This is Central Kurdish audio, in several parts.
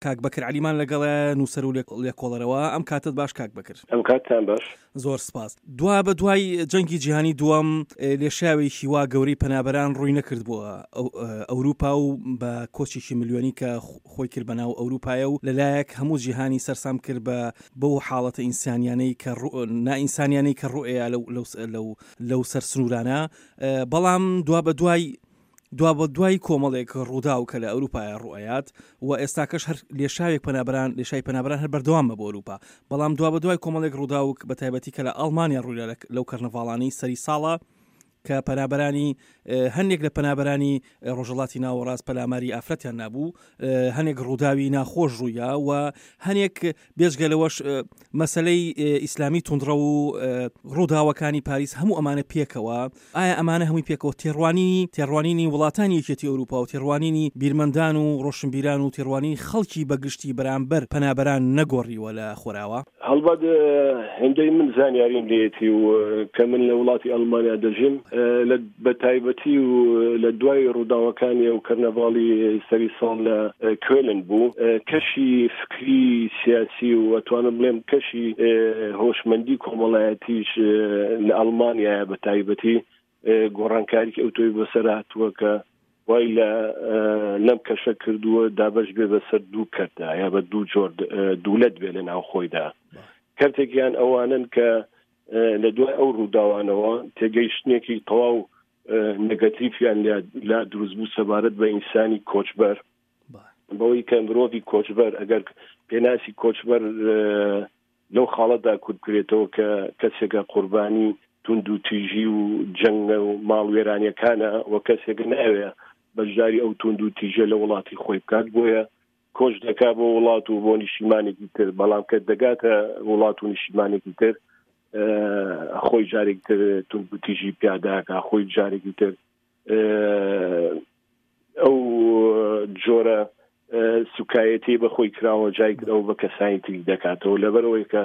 کاک بەکر عەلیمان لەگەڵە نووسەر و لێکۆڵەرەوە. ئەم کاتت باش کاک بەکر. ئەم کاتتان باش. زۆر سپاس. دوا بە دوای جەنگی جیهانی دووەم لێشاوێکی وا گەورەی پەنابەران ڕووی نەکرد بووە ئەوروپا و بە کۆچێکی ملیۆنی کە خۆی کرد بە ناو ئەوروپایە و لەلایەک هەموو جیهانی سەرسام کرد بەو حاڵەتە ئینسانیانەی کە نائینسانیانەی کە ڕوئەیە لەو سەر سنوورانە. بەڵام دوا بە دوای کۆمەڵێک ڕووداو کە لە ئەوروپای ڕوئەیات و ئێستاکەش هەر لێشاوێک لێشای پەنابەران هەر بەردەوامە بۆ ئەوروپا. بەڵام دوا بە دوای کۆمەڵێک ڕووداو بە تایبەتی کە لە ئەڵمانیا ڕووی لەو کەرنەڤاڵانەی سەری ساڵە کە پەنابەرانی هەندێک لە پەنابەرانی ڕۆژهەڵاتی ناوەڕاست پەلاماری ئافرەتیان نابوو، هەندێک ڕووداوی ناخۆش ڕوویە و هەندێک بێژگە لەوەش مەسەلەی ئیسلامی توندڕە و ڕووداوەکانی پاریس هەموو ئەمانە پێکەوە. ئایا ئەمانە هەمووی پێکەوە تێڕوانینی وڵاتانی یەکێتی ئەوروپا و تێڕوانینی بیرمەندان و ڕۆشنبیران و تێڕوانینی خەڵکی بەگشتی بەرامبەر پەنابەران نەگۆڕیوە لە خۆراوە؟ هەڵبەت هێندەی من زانیاریم لێتی و کە من لە وڵاتی ئەڵمانیا دەژیم بە تایبەتی و لە دوای ڕووداوەکانی ئەو کەرنەڤاڵی سەری ساڵ لە کوێلن بوو، کەشی فکری سیاسی و ئەتوانم بڵێم کەشی هۆشمەندی کۆمەڵایەتیش لە ئەڵمانیا بە تایبەتی گۆڕانکاری ئەو تۆی بەسەر هاتووە کە وای لەم کەشە کردووە دابەش بێ بەسەر دوو کەرتە یا بە دوو جۆر دوولەت بێ لە ناو خۆیدا. کەرتێکیان ئەوانن کە لە دوای ئەو ڕووداوانەوە تێگەیشتنێکی تەواو نگەتیڤیان لا دروست بوو سەبارەت بە ئینسانی کۆچبەر، بەوەی کە مرۆڤی کۆچبەر ئەگەر پێناسی کۆچبەر لەو خاڵەتدا کورتکرێتەوە کە کەسێکە قوربانی تند و تیژی و جەنگە و ماڵ وێرانیەکانە و کەسێک ناوێ بەشداری ئەو تند و تیژە لە وڵاتی خۆی بکات، بۆیە کۆچ دەکا بۆ وڵات و بۆ نیشیمانێکی تر. بەڵام کە دەگاتە وڵات و نیشیمانێکی تر خۆی جارێکی تر تند و تیژی پیاداکە، خۆی جارێکی تر ئەو جۆرە سوکایەتی بە خۆی کراوە جای ئەو بە کەسانی تری دەکاتەوە. لەبەرەوەی کە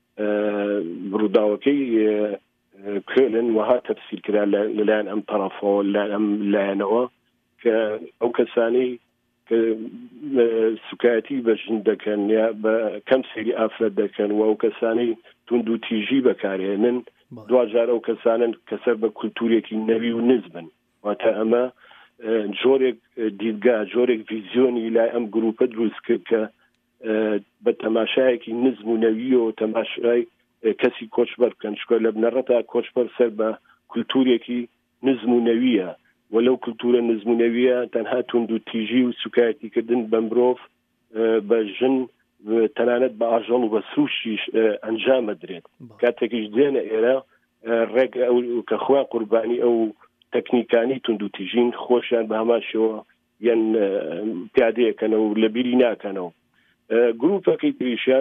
ڕووداوەکەی کوێلن وها تەفسیر کرا لەلایەن ئەم تەرەفەوە لەلایەن ئەم لایەنەوە کە ئەو کەسانی کە سوکایەتی بەژن دەکەن یا بە کەم سەیری ئافرەت دەکەن و ئەو کەسانی تند و تیژی بەکارهێنن دوجار ئەو کەسانن کەسەر بە کولتورێکی نەوی و نزبن. واتە ئەمە جۆرێک دیدگا جۆرێک ڤیزیۆنی لای ئەم گروپە دروست کرد کە بە تەماشایەکی نزم و نەوی و تەماشای کەسی کۆچبەر بکەن، چکە لە بنەڕەتا کۆچبەر سەر بە کولتورێکی نزم و نەویە و لەو کولتورە نزم و نەویە تەنها تند و تیژی و سوکایەتیکردن بە مرۆڤ بە ژن تەنانەت بە ئاژەڵ و بە سروشیش ئەنجامە درێت. کاتێکیش دێنە ئێرە ڕێک ئەو کە خۆیان قوربانی ئەو تەکنیکانی تند و تیژین خۆشیان بە هەماشەوە یان پیادەیەکەنەوە و لە بیری ناکەنەوە. گروپەکەی تریشیان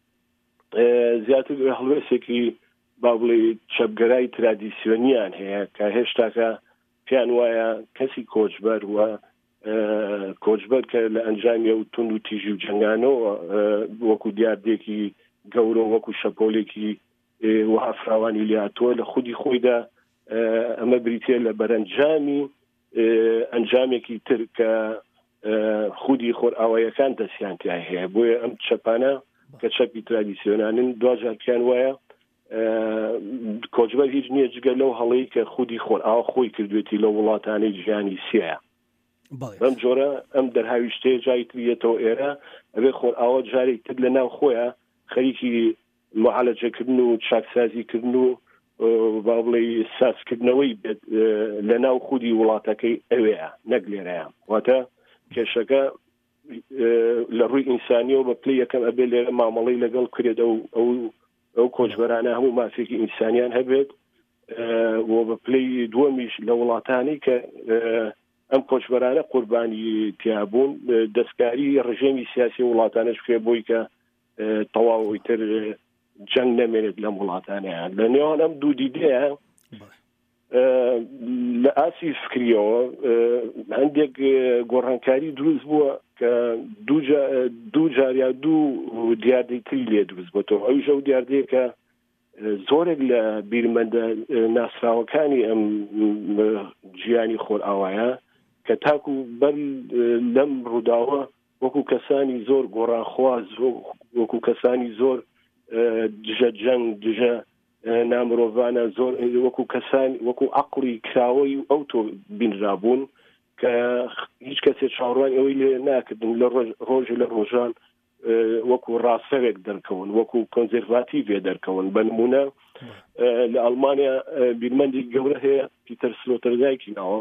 زیاتر هەڵوێستێکی با بڵێ چەپگەرای ترادیسیۆنیان هەیە کە هێشتاکە پێیان وایە کەسی کۆچبەر و کۆچبەر کە لە ئەنجامی ئەو تند و تیژی و جەنگانەوە وەکو دیاردێکی گەورە وەکو شەپۆلێکی وها فراوانی لاتۆ لە خودی خۆیدا ئەمە بریتێ لە بەرەنجامی ئەنجامێکی تر کە خودی خۆرئاوایەکان دەستیان تیا هەیە. بۆیە ئەم چەپانە کە چەپی ترادیسیۆنانن دوجار پێیان وایە کۆچبەر هیچ نییە جگە لەو هەڵەی کە خودی خۆرئاوا خۆی کردوێتی لە وڵاتانەی جیهانی سێیە. بەم جۆرە ئەم دەرهاویشتەیە جای تریێتەوە ئێرە ئەبێ خۆرئاوا جارێک تر لە ناو خۆیە خەریکی معالەجەکردن و چاکسازیکردن و با بڵێ سازکردنەوەی بێت لە ناو خودی وڵاتەکەی ئەوەیە نەک لێرەیە. واتە کێشەکە لە ڕووی ئینسانیەوە بە پلەی یەکەم ئەبێ لێرە مامەڵەی لەگەڵ کرێت ئەو کۆچبەرانە هەموو مافێکی ئینسانیان هەبێت و بە پلەی دووەمیش لە وڵاتانی کە ئەم کۆچبەرانە قوربانی تیابوون دەستکاری ڕژێمی سیاسی وڵاتانش کرێ بۆی کە تەواوی تر جەنگ نەمێنێت لەم وڵاتانەیە. لە نێوان ئەم دوو دیدەیە لە ئاسی فکریەوە هەندێک گۆڕانکاری دروست بووە کە دوو جاریا دوو دیاردەی تری لێ دروست بۆتەوە. ئەویش ئەو دیاردەیە کە زۆرێک لە بیرمەندە ناسراوەکانی ئەم جیانی خۆرئاوایە کە تاکو بەر لەم ڕووداوە وەکو کەسانی زۆر گۆڕانخواز وەکو کەسانی زۆر دژە جەنگ دژە نامرۆڤانە زۆر وەکو کەسان وەکو عەقڵی کراوەی ئەو تۆ بینرابوون کە هیچ کەسێک چاوەڕوان ئەوەی لێ ناکردن لە ڕۆژی لە ڕۆژان وەکو ڕاستەوێک دەرکەون وەکو کۆنزێرڤاتیڤێ دەرکەون بە نمونە لە ئەڵمانیا بیرمەندی گەورە هەیە پیتەر سلۆتەرزایکی ناوە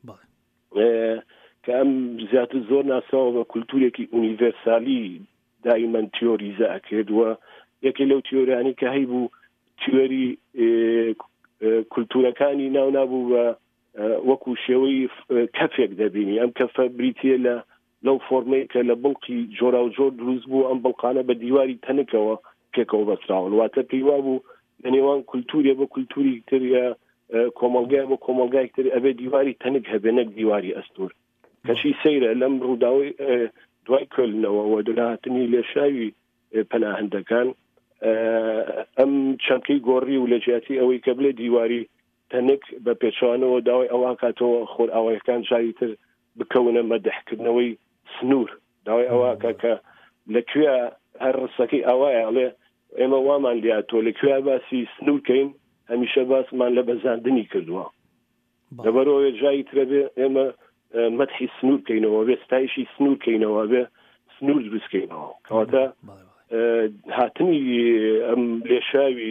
کە ئەم زیاتر زۆر ناساوە بە کولتورێکی ئونیڤەرسالی دایمەن تیۆریزە ئەکردووە یەکێ لەو تیۆریانی کە هەیبوو تیۆری کولتورەکانی ناو نابوو بە وەکو شێوەی کەفێک دەبینی ئەم کەفە بریتیە لەو فۆرمەی کە لە بڵقی جۆرا و جۆر دروست بوو ئەم بڵقانە بە دیواری تەنکەوە پێکەوە بەسراون واتە پێیوا بوو لە نێوان کولتورێ بە کولتوری تر یا کۆمەڵگای بۆ کۆمەڵگای تر ئەبێ دیواری تەنک هەبێ نەک دیواری ئەستور کەشی سەیرە لەم ڕووداوی دوای کۆلنەوە و دەرهاتنی لێشاوی پەناهەندەکان ئەم چەمکەی گۆڕی و لە جیاتی ئەوەی کە بڵێ دیواری تەنک بە پێچوانەوە داوای ئەوە کاتەوە خۆر ئاوایەکان جاری تر بکەونە مەدەحکردنەوەی سنوور داوای ئەوە کە لەکوێ هەر ڕستەکەی ئاوایە ئەڵێ ئێمە وامان لاتۆ لەکوێ باسی سنوورکەین هەمیشە باسمان لە بەزاندنی کردووە لەبەرەوە جایی ترە بێ ئێمە مەدحی سنوورکەینەوە بێ ستایشی سنوورکەینەوە بێ سنوور دروستکەینەوە کەواتە هاتنی ئەم لێشاوی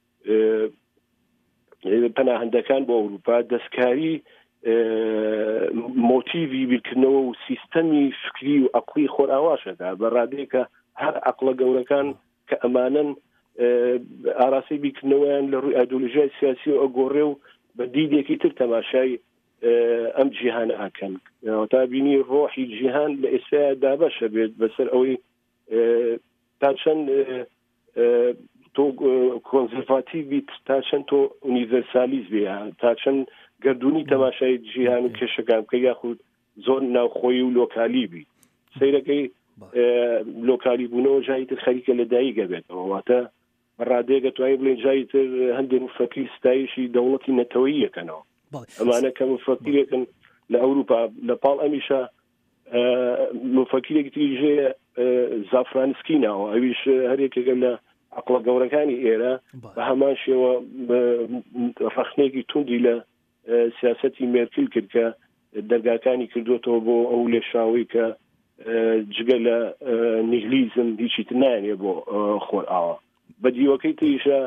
پەناهەندەکان بۆ ئەوروپا دەستکاری مۆتیڤی بیرکردنەوە و سیستەمی فکری و عەقڵی خۆرئاواشەدا بە ڕادەیەکە هەر عەقڵە گەورەکان کە ئەمانن ئاراسی بیرکردنەوەیان لە ڕووی ئایدۆلۆژیای سیاسی و ئەگۆڕێ و بە دیدێکی تر تەماشای ئەم جیهانە ئاکەن تا بینی ڕۆحی جیهان لە ئێستایا دابەشە بێت بەسەر ئەوەی تا چەند تۆ کۆنزێرڤاتیڤی تا چەند تۆ ئونیڤەرسالیز بێ تا چەند گەردوونی تەماشای جیهان و کێشەکان بکە یاخود زۆر ناوخۆیی و لۆکالی بی سەیرەکەی لۆکالی بوونەوە جایی تر خەریکە لەدایکە بێتەوە واتە بەڕادەیەکە توانای بڵێن جایی تر هەندێک مفەکری ستایشی دەوڵەتی نەتەوەیی یەکەنەوە ئەمانە کە مفەکرێکن لە ئەوروپا لە پاڵ ئەمیشە مفەکرێکی تریژەیە زافرانسکی ناوە ئەویش هەرێکێکە لە عەقڵە گەورەکانی ئێرە بە هەمان شێوە ڕەخنێکی توندی لە سیاسەتی مێرکل کرد کە دەرگاکانی کردوێتەوە بۆ ئەو لێشاوی کە جگە لە نیهلیزم هیچی تر نایانێ بۆ خۆرئاوە بە دیوەکەی تریشە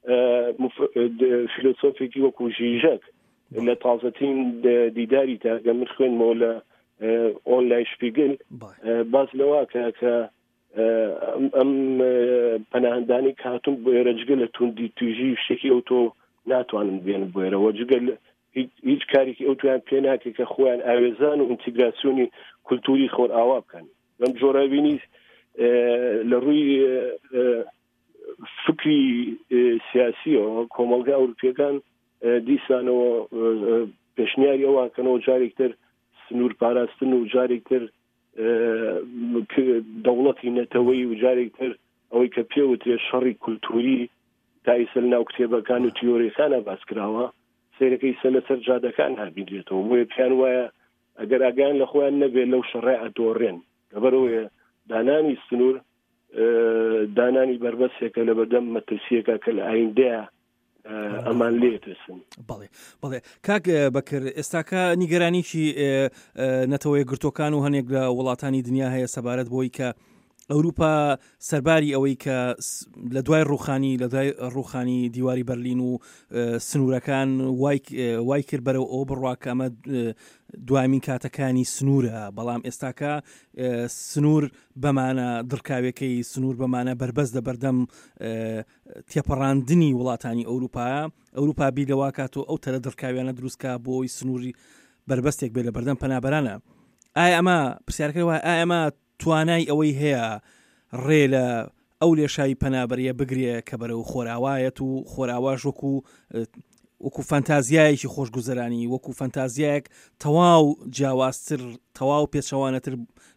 فیلۆسۆفێکی وەکو ژیژەک لە تازەترین دیداری تا من خوێنمەوە لە ئۆنلاین شپیگل باز لەوە کە ئەم پەناهەندانی کاتون بۆ ئێرە جگە لە توندی توێژی شتێکی ئەو تۆ ناتوانن بێن بۆ ئێرەوە جگە هیچ کارێکی ئەو تویان پێ ناکە کە خۆیان ئاوێزان و ئینتیگراسیۆنی کولتوری خۆرئاوا بکەن بەم جۆرە بینی لە ڕووی فکری سیاسیەوە کۆمەڵگا ئەوروپیەکان دیسانەوە پێشنیاری ئەوەکەنەوە جارێکتر سنوور پاراستن و جارێکتر دەوڵەتی نەتەوەی و جارێکتر ئەوەی کە پێوترێ شەڕی کولتوری تا ئیسە لەناو کتێبەکان و تیۆریەکانە باس کراوە سیرەکەی سە لەسەر جادەکان هەبیدرێتەوە بۆیە پیان وایە ئەگەر ئاگیان لە خۆیان نەبێت لەو شەڕێ ئەدۆڕێن لەبەرەوەیە دانانی سنوور دانانی بربەسێکە لە بەردەم مەترسیەکە کە لە ئایندەیە ئەمان لێترسن. بەڵێ کاک بەکر ئێستاکە نیگەرانیشی نەتەوەی گرتوەکان و هەنێک لە وڵاتانی دنیا هەیە سەبارەت بۆی کە ئەوروپا سەرباری ئەوەی کە لە دوای ڕوخانی دیواری بەرلین و سنوورەکان وای کرد بەرەو ئەو بڕوا کە ئەمە دوامین کاتەکانی سنوورە بەڵام ئێستاکە سنوور بەمانە دڕکاوێکەی سنوور بەمانە بربەست لە بەردەم تێپەڕاندنی وڵاتانی ئەوروپا بیلەوە کاتۆ ئەو تەرە دڕکاویانە دروستکە بۆی سنووری بربەستێک بێ لە بەردەم پەنابەرانە ئایا ئەمە پرسیارکردەوە ئایا ئەمە توانای ئەوەی هەیە ڕێ لە ئەو لێشایی پەنابەریە بگرێ کە بەرەو خۆراوایەت و خۆراواش وەکو فەنتازیایەکی خۆشگوزەرانی وەکو فەنتازیایەک تەواو جیاوازتر تەواو پێچەوانەتر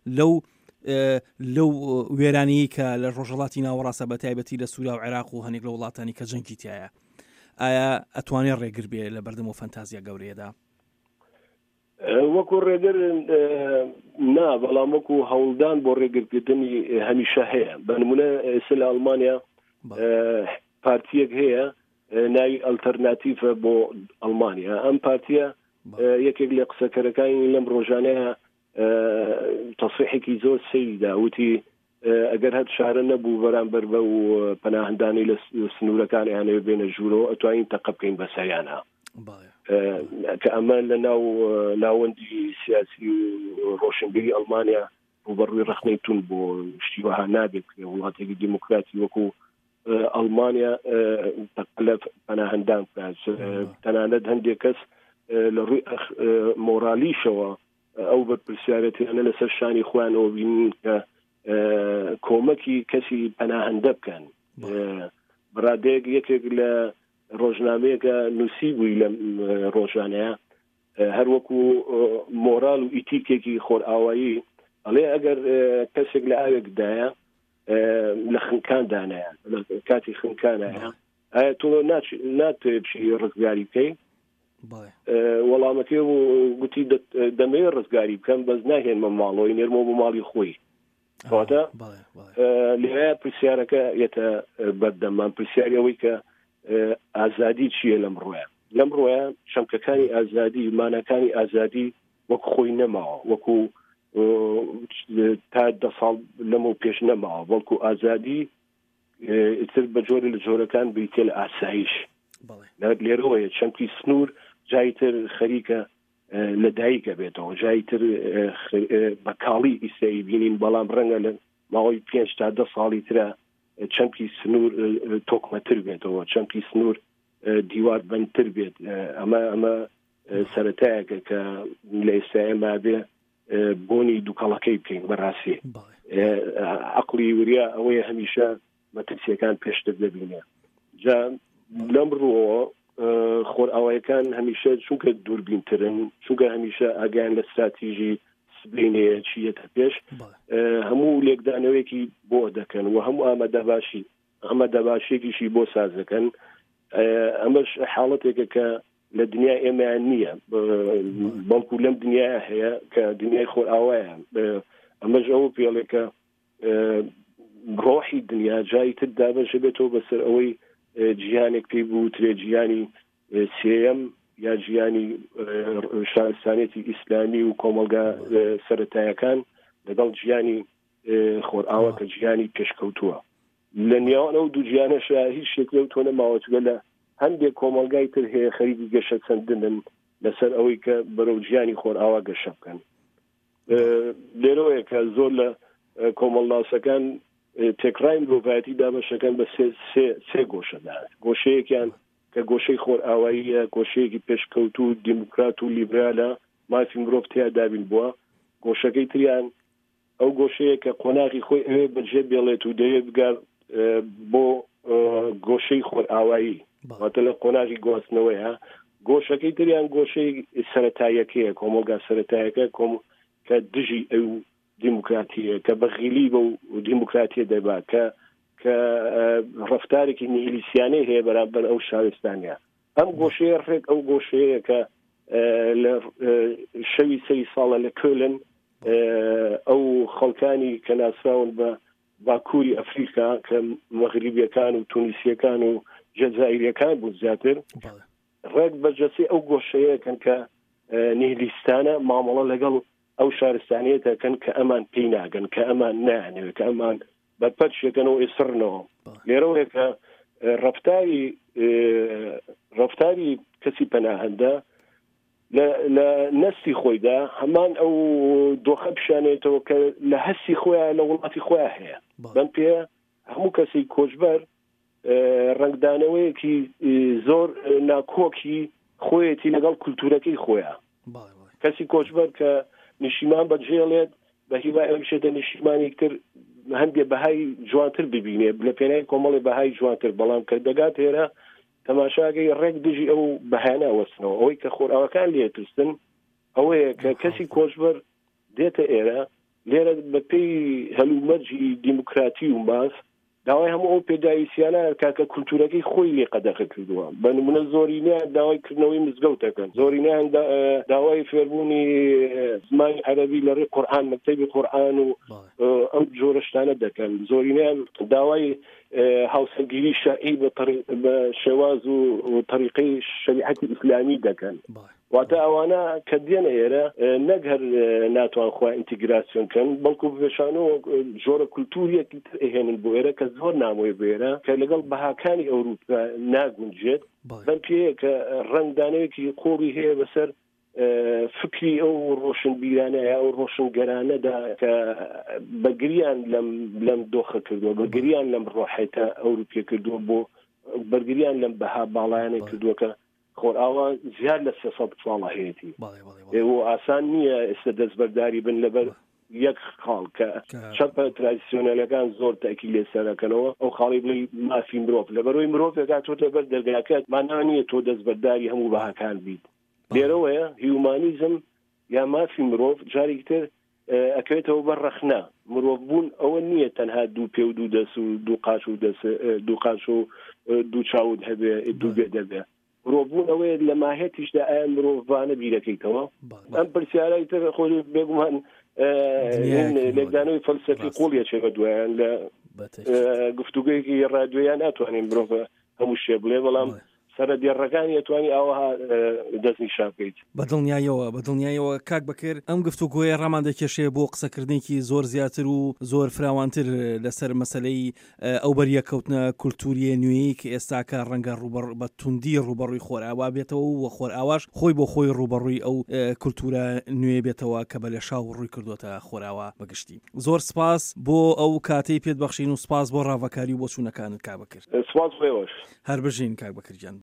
لەو وێرانەیە کە لە ڕۆژهەڵاتی ناوەڕاستە بە تایبەتی لە سووریا و عێراق و هەنێک لە وڵاتانی کە جەنگی تایە ئایا ئەتوانێت ڕێگر بێ لە بەردەم و فەنتازیا گەورەیەدا؟ وەکو ڕێگر نا بەڵام وەکو هەوڵدان بۆ ڕێگرکردنی هەمیشە هەیە. بە نمونە ئێستا لە ئەڵمانیا پارتیەک هەیە ناوی ئەلتەرناتیڤە بۆ ئەڵمانیا. ئەم پارتیە یەکێک لە قسەکەرەکانی لەم ڕۆژانەیە تەصریحێکی زۆر سەیدا، وتی ئەگەر هەر شارە نەبوو بەرامبەر بە و پەناهندانی لە سنوورەکانی هەنێ بێنە ژوورەوە ئەتوانین تەقە بکەین بە سەریانە کە ئەمە لە ناو لاوەندی سیاسی و ڕۆشنبیری ئەڵمانیا ڕوبەڕووی ڕخنەی تون بۆ شتیوەها نابێت وڵاتێکی دیموکراتی وەکو ئەڵمانیا تەقە پەناهندان تەنانەت هەندێک کەس لە ڕووی مۆرالیشەوە ئەو بەرپرسیارەتیانە لەسەر شانی خۆیانەوە بینین کە کۆمەکی کەسی پەناهەندە بکەن. بڕادەیەک یەکێک لە ڕۆژنامەیەکە نووسی بووی لە ڕۆژانەیە هەروەکو مۆرال و ئیتیکێکی خۆرئاوایی ئەڵێ ئەگەر کەسێک لە ئاوێکدایە لە خنکاندانەیە کاتی خنکانایە ئایا تۆ ناتوێت بچی ڕزگاری بکەی؟ وەڵامەکەی گوتی دەمەوێت ڕزگاری بکەم بەس ناهێنمە ماڵەوەی نێرمەوە بۆ ماڵی خۆی. کەواتە لێرە پرسیارەکە یەتە بەردەمان پرسیاری ئەوەی کە ئازادی چییە لەم ڕۆیە؟ لەم ڕۆیە شەمکەکانی ئازادی مانەکانی ئازادی وەک خۆی نەماوە، وەکو تا 10 ساڵ لەمە پێش نەماوە، بەڵکو ئازادی ئیتر بە جۆرە لە جۆرەکان بریتێ لە ئاسایش. لێرەوەیە چەمکی سنوور جایتر خەریکە لە دایکە بێتەوە، جایتر بەکاڵی ئیسایی بینین، بەڵام ڕەنگە لە ماوەی 5 تا 10 ساڵی ترە چەمکی سنوور تۆکمەتر بێتەوە، چەمکی سنوور دیوار بەندتر بێت. ئەمە سەرەتایەکە کە لە ئێستاە مابێ بۆنی دووکەڵەکەی بکەین بەڕاستی. عەقڵی وریا ئەوەیە هەمیشە مەترسیەکان پێشتر دەبینێ. جا لەم ڕۆوە خۆرئاوایەکان هەمیشە چونکە دووربینترن، چونکە هەمیشە ئاگیان لە استراتیژی سبینەیە چیەتە پێش، هەموو لێکدانەوەیەکی بۆ دەکەن و هەموو ئامادەباشێکیشی بۆ سازەکەن. ئەمەش حاڵەتێکە کە لە دنیا ئێمەیان نییە، بەڵکو لەم دنیا هەیە کە دنیای خۆرئاوایە. ئەمەش ئەوە پێڵێکە ڕۆحی دنیا جایی تر دابەشە بێتەوە بەسەر ئەوەی جیهانێک پێی بووترێ جیهانی سێەم یا جیهانی شارستانێتی ئیسلامی و کۆمەلگا سەرەتایەکان لەگەڵ جیهانی خۆرئاوە کە جیهانی پێشکەوتووە. لە نێوان ئەو دوو جیهانەشە هیچ شتێک لەو تۆ نەماوەتگە لە هەندێک کۆمەلگای تر هەیە خەریکی گەشە چەندنن لەسەر ئەوەی کە بەرەو جیهانی خۆرئاوا گەشە بکەن. لێرەوەیە کە زۆر لە کۆمەڵناسەکان تێکڕای مرۆڤایەتی دابەشەکەن بە سێ گۆشەدا. گۆشەیەکیان کە گۆشەی خۆرئاواییە، گۆشەیەکی پێشکەوتوو دیموکرات و لیبرالە، مافی مرۆڤ تیا دابین بووە. گۆشەکەی تریان ئەو گۆشەیە کە قۆناغی خۆی ئەوێ بەجێ بێڵێت و دەوێت بگار بۆ گۆشەی خۆرئاوایی، واتە لە قۆناغی گواستنەوەیە. گۆشەکەی تریان گۆشەی سەرەتایەکەیە، کۆمەلگا سەرەتایەکە کە دژی ئەو دیموکراتیە، کە بەغیلی بە دیموکراتیە دەبات، کە ڕەفتارێکی نیهیلیسیانەی هەیە بەرامبەر ئەو شارستانیە. ئەم گۆشەیە ڕێک ئەو گۆشەیە کە لە شەوی 3 ساڵە لە کۆلن ئەو خەڵکانی کە ناسراون بە باکووری ئەفریقا کە مەغریبیەکان و تونیسیەکان و جەزائیریەکان بوو زیاتر، ڕێک بەرجەسی ئەو گۆشەیەکەن کە نیهیلیستانە مامەڵە لەگەڵ ئەو شارستانیەتەکەن کە ئەمان پێی ناگەن، کە ئەمان نانەوێت، کە ئەمان بەرپەرچێکەنەوە ئێسڕنەوە. لێرەوەیە کە ڕەفتاری کەسی پەناهەندە لە نەستی خۆیدا هەمان ئەو دۆخە پیشانێتەوە کە لە هەستی خۆیان لە وڵاتی خۆیان هەیە. بەم پێ هەموو کەسی کۆچبەر ڕنگدانەوەیەکی زۆر ناکۆکی خۆیەتی لەگەڵ کولتورەکەی خۆیان. کەسی کۆچبەر کە نیشیمان بەجێڵێت بە هیوای ئەو شێتە نیشیمانێک تر هەندێک بەهای جوانتر ببینێ لە پێنای کۆمەڵی بەهای جوانتر، بەڵام کە دەگات هێرە تەماشاگەی ڕێک دژی ئەو بەهانە وەستنەوە. ئەوەی کە خۆرئاوەکان لێترسن ئەوەیە کە کەسی کۆچبەر دێتە ئێرە لێرە بە پێی هەلومەرجی دیموکراتی و ماس داوای هەموو ئەو پێداویستیانە کاکە کولتورەکەی خۆی لێ قەدەغە کردووە بە نمونە زۆرینەیان داوای کردنەوەی مزگەوتەکەن زۆرینەیان داوای فێربوونی زمانی عەرەبی لەڕێی قورئان مەکتەبی قورئان و ئەو جۆرە شتانە دەکەن زۆرینەیان داوای هاوسەنگیری شەرعی بە شێواز و طریقەی شەریعەتی ئیسلامی دەکەن واتە ئەوانە کە دێنە ئێرە نەک هەر ناتوان خوا ئینتیگراسیۆنکەن بەڵکو بێشانەوە ژۆرە کولتوریەکی تر ئەهێنن بۆ ئێرە کە زۆر نامۆی بۆ ئێرە کە لەگەڵ بەهاکانی ئەوروپا ناگونجێت بەڵکو کە ڕەنگدانەیەکی قۆڵی هەیە بەسەر فکری ئەو ڕۆشنبیرانەیە ئەو ڕۆشنگەرانەدا کە بەگریان لەم دۆخە کردووە بەگریان لەم ڕۆحێتە ئەوروپیە کردووە بۆ بەرگریان لەم بەها باڵایانە کردووە کە خۆرئاوا زیاد لە 300 ساڵە هەیەی و ئاسان نییە ئێستا دەستبەرداری بن لەبەر یەک خاڵ کە شەپە ترادیسیۆنەلەکان زۆر تاکی لێسەرەکەنەوە ئەو خاڵی بڵی مافی مرۆڤ لەبەرەوەی مرۆڤێکا تۆ لەبەر دەرگاکەت ماناوە نییە تۆ دەستبەرداری هەموو بەهاکان بیت لێرەوەیە هیومانیزم یا مافی مرۆڤ جارێکتر ئەکەوێتەوە بەر ڕەخنا مرۆڤ بوون ئەوە نییە تەنها دوو پێ و دوو دەست و دوو قاش و دوو چاود هەبێ دوو بێ دەبێ مرۆڤبوون ئەوەیە لە ماهێتیشدا ئایا مرۆڤانە بیرەکەیتەوە ئەم پرسیارەی تر خۆی بێگومان لێکدانەوەی فەلسەفی قوڵیەکێ بە دوایان لە گفتوگویەکی ڕادیۆیان ناتوانین مرۆڤ هەموو شێ بڵێ بەڵام سەرە دێڕەکانی ئەتوانی ئاوەها دەستنیشان بکەیت بەدڵنیایەوە کاک بەکر ئەم گفتوگۆیە ڕامان دەکێشێ بۆ قسەکردنێکی زۆر زیاتر و زۆر فراوانتر لەسەر مەسەلەی ئەو بەریەکەوتنە کولتوریە نوێیی کە ئێستاکە ڕەنگە بە توندی ڕوبەڕووی خۆرئاوا بێتەوە و خۆرئاواش خۆی بۆ خۆی ڕوبەڕووی ئەو کولتورە نوێ بێتەوە کە بە لەشاو ڕووی کردوتە خۆرئاوا بەگشتی زۆر سپاس بۆ ئەو کاتەی پێت بەخشین و سپاس بۆ ڕاوەکاری و بۆ چوونەکانت کاک بەکر سپاس بۆ هەر بژین کاک بەکرجان